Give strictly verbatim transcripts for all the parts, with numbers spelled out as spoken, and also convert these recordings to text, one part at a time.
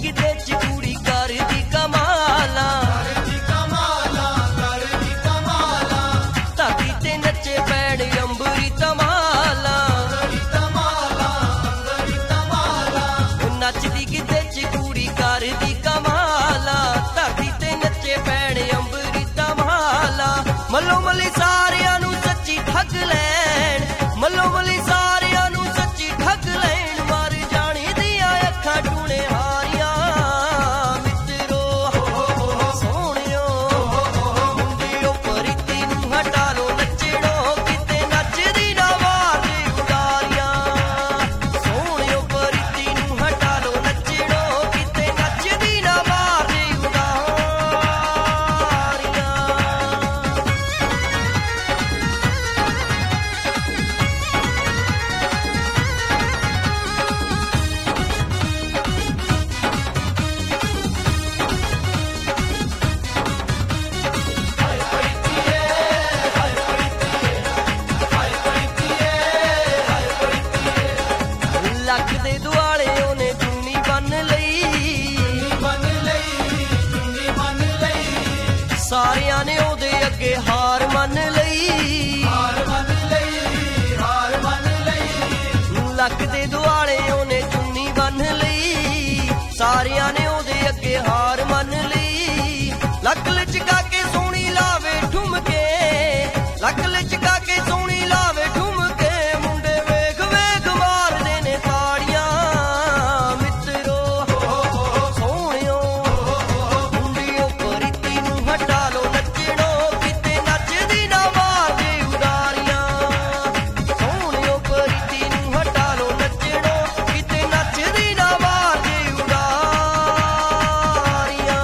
ਗਿੱਧੇ ਚ ਕੁੜੀ ਕਰਦੀ ਕਮਾਲਾਂ ਧਰਤੀ ਤੇ ਨੱਚੇ ਪੈਣ ਅੰਬਰੀ ਧਮਾਲਾਂ ਨੱਚਦੀ ਗਿੱਧੇ ਚ ਕੁੜੀ ਕਰਦੀ ਕਮਾਲਾਂ ਧਰਤੀ ਤੇ ਨੱਚੇ ਪੈਣ ਅੰਬਰੀ ਧਮਾਲਾਂ ਮੱਲੋ ਮੱਲੀ ਸਾਰਿਆਂ ਨੂੰ ਸੱਚੀ ਠੱਗ ਲੈਣ ਮੱਲੋ ਮੱਲੀ ਸਾਰਿਆਂ ਨੂੰ ਸੱਚੀ ਠੱਗ ਲੈਣ ਮਰ ਜਾਣੀ ਦੀਆਂ ਅੱਖਾਂ ਟੂਣੇ ਹਾਰੀਆਂ ਮਿੱਤਰੋ ਸੋਹਣਿਓ ਮੁੰਡਿਓ ਪਰੀਤੀ ਨੂੰ ਹਟਾ ਲੋ ਨੱਚਣੋ ਕਿਤੇ ਨੱਚਦੀ ਨਾ ਮਾਰਦੇ ਉਡਾਰੀਆਂ ਸੋਹਣਿਓ ਪਰੀਤੀ ਨੂੰ ਹਟਾ ਲੋ ਨੱਚਣੋ ਕਿਤੇ ਨੱਚਦੀ ਨਾ ਮਾਰਦੇ ਉਡਾਰੀਆਂ ਲੱਕ ਦੇ ਦੁਆਲੇ ਉਹਨੇ ਚੁੰਨੀ ਬੰਨ ਲਈ ਸਾਰਿਆਂ ਨੇ ਉਹਦੇ ਅੱਗੇ ਹਾਰ ਮੰਨ ਲਈ ਲੱਕ ਦੇ ਦੁਆਲੇ ਉਹਨੇ ਚੁੰਨੀ ਬੰਨ ਲਈ ਸਾਰਿਆਂ ਨੇ ਉਹਦੇ ਅੱਗੇ ਹਾਰ ਮੰਨ ਲਈ ਲੱਕ ਲਚਕਾ ਕੇ ਸੋਹਣੀ ਲਾਵੇ ਠੁਮਕੇ ਲੱਕ ਲਚਕਾ ਕੇ ਸੋਹਣੀ ਲਾਵੇ ਠੁਮਕੇ ਮੁੰਡੇ ਵੇਖ ਵੇਖ ਮਾਰਦੇ ਨੇ ਤਾੜੀਆਂ ਮਿੱਤਰੋ ਸੋਹਣਿਓ ਮੁੰਡਿਓ ਪਰੀਤੀ ਨੂੰ ਹਟਾ ਲੋ ਨੱਚਣੋ ਕਿਤੇ ਨੱਚਦੀ ਨਾ ਮਾਰਦੇ ਉਡਾਰੀਆਂ ਸੋਹਣਿਓ ਪਰੀਤੀ ਨੂੰ ਹਟਾ ਲੋ ਨੱਚਣੋ ਕਿਤੇ ਨੱਚਦੀ ਨਾ ਮਾਰਦੇ ਉਡਾਰੀਆਂ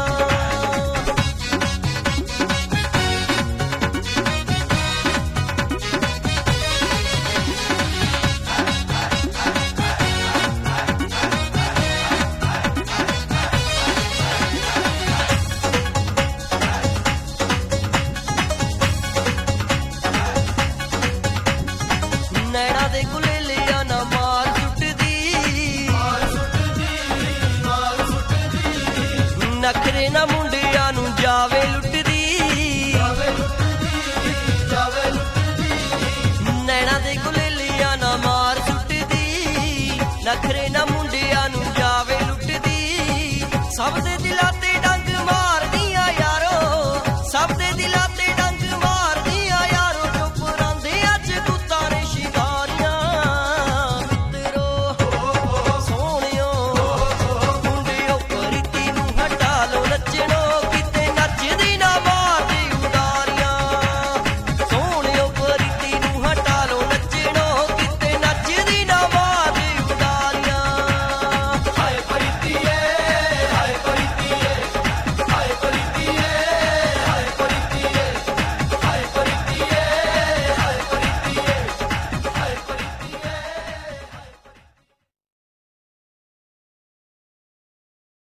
ਨੈਣਾ ਦੇ ਗੁਲੇਲਿਆਂ ਨਾ ਮਾਰ ਸੁੱਟਦੀ ਨਖਰੇ ਨਾ ਮੁੰਡਿਆਂ ਨੂੰ ਜਾਵੇ ਲੁੱਟਦੀ ਨੈਣਾ ਦੇ ਗੁਲੇਲਿਆਂ ਨਾ ਮਾਰ ਸੁੱਟਦੀ ਨਖਰੇ ਨਾ ਮੁੰਡਿਆਂ ਨੂੰ ਜਾਵੇ ਲੁੱਟਦੀ ਸਭ ਦੇ ਦਿਲਾਂ